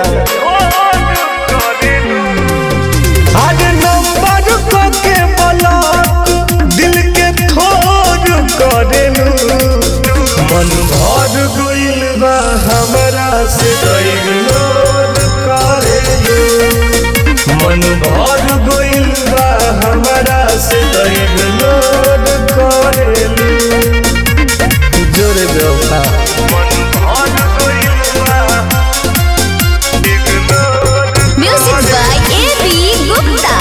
आज नंबर के ब्लॉक दिल के थोर करेलू मन भर गइल बा हमरा से इग्नोर करेलू मन भर गइल बा हमरा से इग्नोर करेलू जोरे बेवफा Music by A.B. Gupta.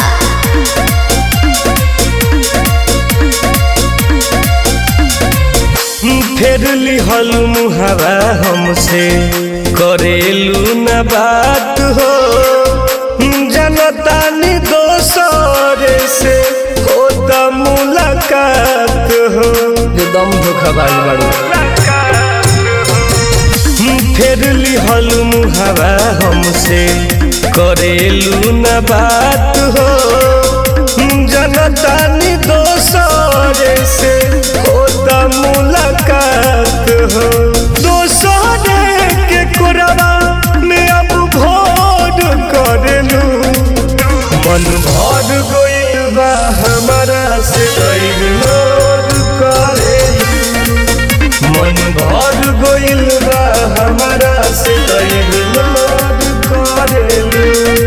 फेर लिहल मुहावा हमसे करेलू न बात हो जनता नि दोसरे से होता मुलाकात हो एकदम धोखाबाज बाड़ू फेर लिहल मुहावा हमसे करेलू न बात हो जनता नि दोसरे से होता मुलाकात हो दोसरे के कोरबा में अब भोर करेलू मन भर गइल बा हमरा से इग्नोर करेलू मन भर गइल बा हमरा से इग्नोर करेलू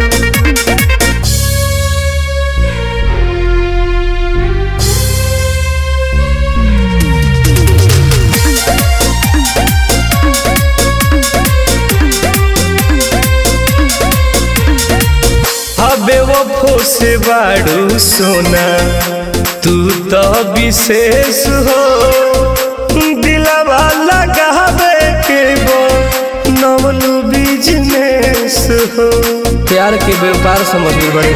बेवफो से बाड़ू सोना तू तो विशेष हो दिलवा लगावे के नवलू बिजनेस हो प्यार के व्यापार समझ बड़े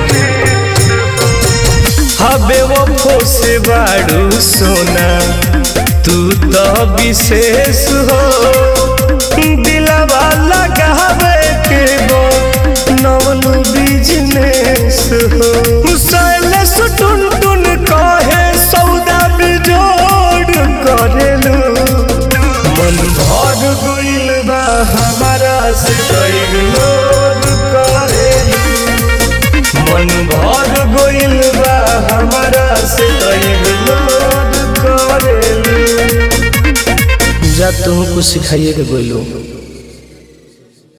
बेवफो से बाड़ू सोना तू तो विशेष हो दिलवा लगावे के नवलू बिजनेस हो सैलेश टुन टुन कहे सौदा बिजोड़ करेलू मन भर गइल बा हमरा से इग्नोर करेलू मन भर गइल बा हमरा से इग्नोर करेलू जा तुम कुछ सिखाइए के गोइलू।